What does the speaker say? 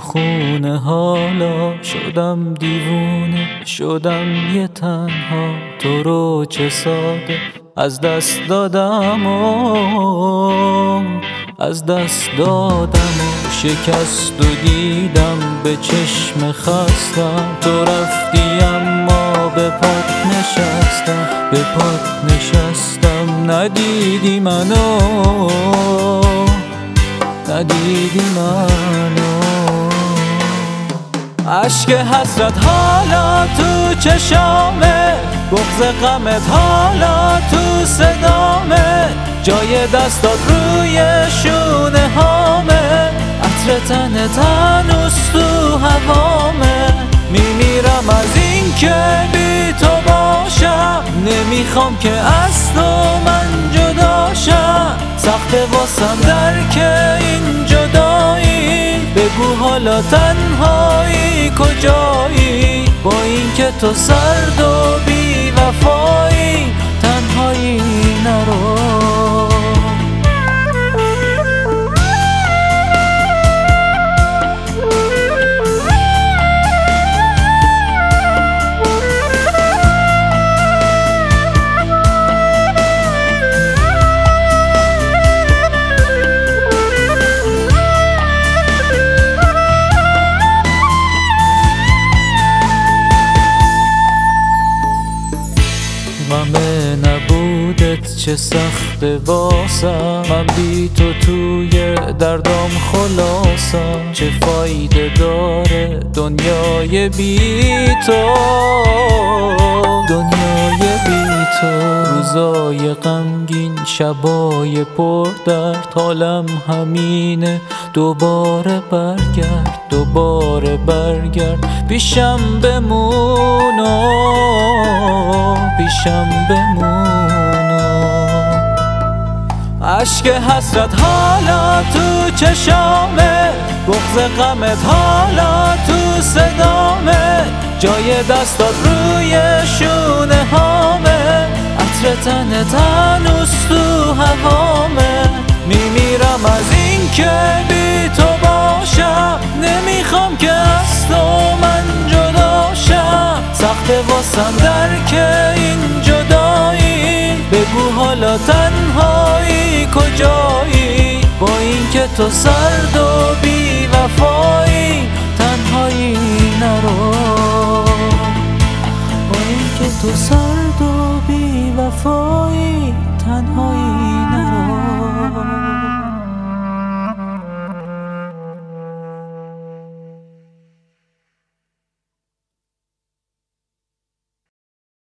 خونه، حالا شدم دیوونه، شدم یه تنها. تو رو چه ساده از دست دادم و از دست دادم و شکست و دیدم به چشم خستم. تو رفتی اما به پات نشستم، به پات نشستم. ندیدی منو، ندیدی منو. عشق حسرت حالا تو چشامه، بغض غمت حالا تو صدامه. جای دستات روی شونه هامه، عطر تنت هنوز تو هوامه. میمیرم از این که بی تو باشم، نمیخوام که از تو من جداشم. سخته واسم درک این جدایی، بگو حالا تنهایی کجایی؟ با این که تو سرد و بی وفایی، تنهایی نرو. غم نبودت چه سخته واسم، من بی تو توی دردام خلاصم. چه فایده داره دنیای بی تو، دنیای بی تو. روزای غمگین، شبای پر درد، حالم همینه. دوباره برگرد، دوباره برگرد، پیشم بمون و پیشم بمون. عشق حسرت حالا تو چشامه، بغض غمت حالا تو صدامه. جای دستات روی شونه هامه، عطر تنت هنوز تو هوامه. میمیرم از این که بی تو باشم، نمیخوام که از تو من جداشم. سخته واسم درک این جدایی، بگو حالا تنهایی کجایی؟ با این که تو سرد و بی وفایی، تنهایی نرو. با این که تو سرد